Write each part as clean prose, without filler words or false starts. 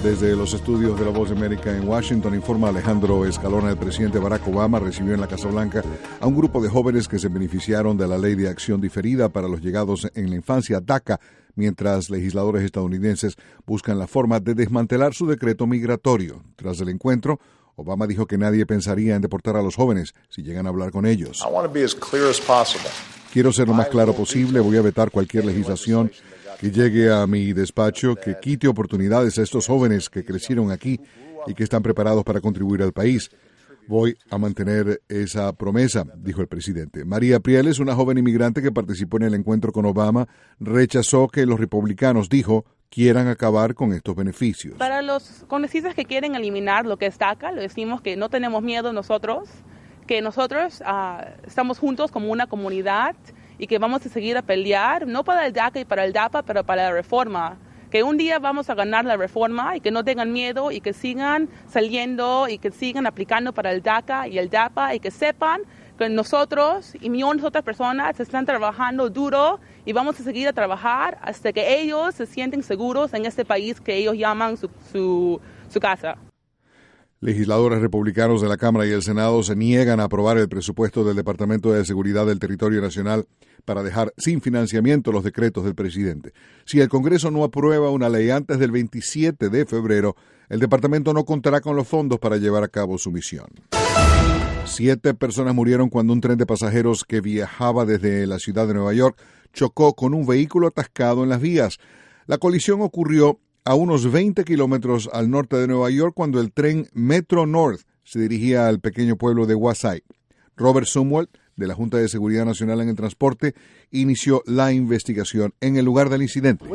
Desde los estudios de La Voz de América en Washington, informa Alejandro Escalona. El presidente Barack Obama recibió en la Casa Blanca a un grupo de jóvenes que se beneficiaron de la Ley de Acción Diferida para los llegados en la infancia, DACA, mientras legisladores estadounidenses buscan la forma de desmantelar su decreto migratorio. Tras el encuentro, Obama dijo que nadie pensaría en deportar a los jóvenes si llegan a hablar con ellos. Quiero ser lo más claro posible. Voy a vetar cualquier legislación que llegue a mi despacho que quite oportunidades a estos jóvenes que crecieron aquí y que están preparados para contribuir al país. Voy a mantener esa promesa, dijo el presidente. María Prieles, una joven inmigrante que participó en el encuentro con Obama, rechazó que los republicanos, dijo, quieran acabar con estos beneficios. Para los congresistas que quieren eliminar lo que es DACA, le decimos que no tenemos miedo nosotros, que nosotros estamos juntos como una comunidad y que vamos a seguir a pelear, no para el DACA y para el DAPA, pero para la reforma. Que un día vamos a ganar la reforma y que no tengan miedo y que sigan saliendo y que sigan aplicando para el DACA y el DAPA y que sepan que nosotros y millones de otras personas están trabajando duro y vamos a seguir a trabajar hasta que ellos se sienten seguros en este país que ellos llaman su casa. Legisladores republicanos de la Cámara y el Senado se niegan a aprobar el presupuesto del Departamento de Seguridad del Territorio Nacional para dejar sin financiamiento los decretos del presidente. Si el Congreso no aprueba una ley antes del 27 de febrero, el departamento no contará con los fondos para llevar a cabo su misión. 7 personas murieron cuando un tren de pasajeros que viajaba desde la ciudad de Nueva York chocó con un vehículo atascado en las vías. La colisión ocurrió a unos 20 kilómetros al norte de Nueva York cuando el tren Metro North se dirigía al pequeño pueblo de Westside. Robert Sumwalt, de la Junta de Seguridad Nacional en el Transporte, inició la investigación en el lugar del incidente.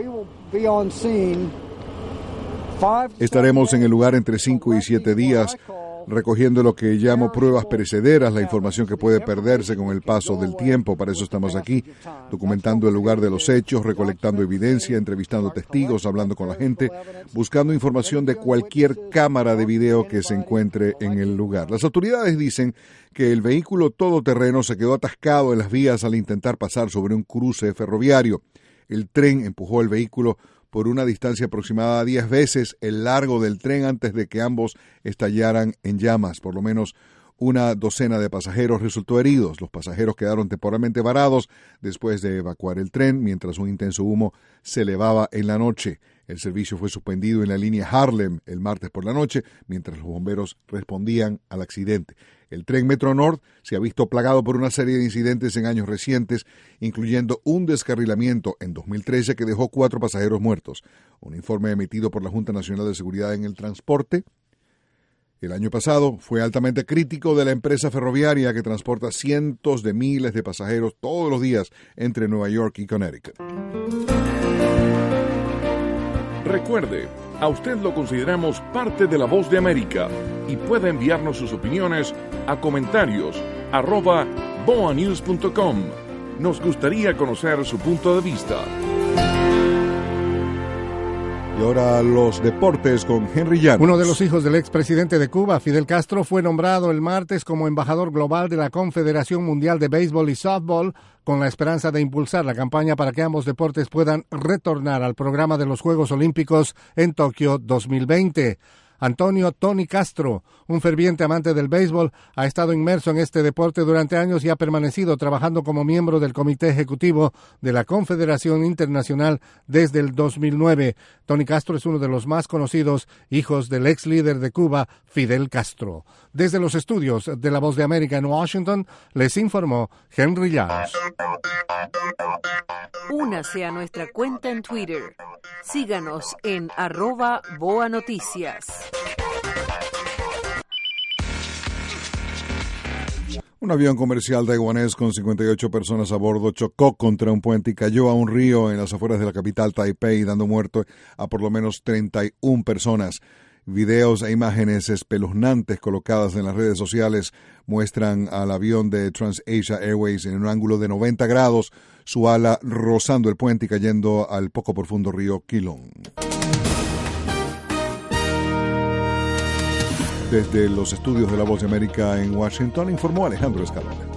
Estaremos en el lugar entre 5 y 7 días, recogiendo lo que llamo pruebas perecederas, la información que puede perderse con el paso del tiempo. Para eso estamos aquí, documentando el lugar de los hechos, recolectando evidencia, entrevistando testigos, hablando con la gente, buscando información de cualquier cámara de video que se encuentre en el lugar. Las autoridades dicen que el vehículo todoterreno se quedó atascado en las vías al intentar pasar sobre un cruce ferroviario. El tren empujó el vehículo por una distancia aproximada a 10 veces el largo del tren antes de que ambos estallaran en llamas. Por lo menos una docena de pasajeros resultó heridos. Los pasajeros quedaron temporalmente varados después de evacuar el tren mientras un intenso humo se elevaba en la noche. El servicio fue suspendido en la línea Harlem el martes por la noche mientras los bomberos respondían al accidente. El tren Metro North se ha visto plagado por una serie de incidentes en años recientes, incluyendo un descarrilamiento en 2013 que dejó 4 pasajeros muertos. Un informe emitido por la Junta Nacional de Seguridad en el Transporte el año pasado fue altamente crítico de la empresa ferroviaria que transporta cientos de miles de pasajeros todos los días entre Nueva York y Connecticut. Recuerde, a usted lo consideramos parte de La Voz de América y puede enviarnos sus opiniones a comentarios@boanews.com. Nos gustaría conocer su punto de vista. Y ahora los deportes con Henry Llanos. Uno de los hijos del expresidente de Cuba, Fidel Castro, fue nombrado el martes como embajador global de la Confederación Mundial de Béisbol y Softball, con la esperanza de impulsar la campaña para que ambos deportes puedan retornar al programa de los Juegos Olímpicos en Tokio 2020. Antonio Tony Castro, un ferviente amante del béisbol, ha estado inmerso en este deporte durante años y ha permanecido trabajando como miembro del Comité Ejecutivo de la Confederación Internacional desde el 2009. Tony Castro es uno de los más conocidos hijos del ex líder de Cuba, Fidel Castro. Desde los estudios de La Voz de América en Washington, les informó Henry Llanos. Únase a nuestra cuenta en Twitter. Síganos en @BoaNoticias. Un avión comercial taiwanés con 58 personas a bordo chocó contra un puente y cayó a un río en las afueras de la capital Taipei, dando muerte a por lo menos 31 personas. Videos e imágenes espeluznantes colocadas en las redes sociales muestran al avión de TransAsia Airways en un ángulo de 90 grados, su ala rozando el puente y cayendo al poco profundo río Keelung. Desde los estudios de La Voz de América en Washington, informó Alejandro Escalona.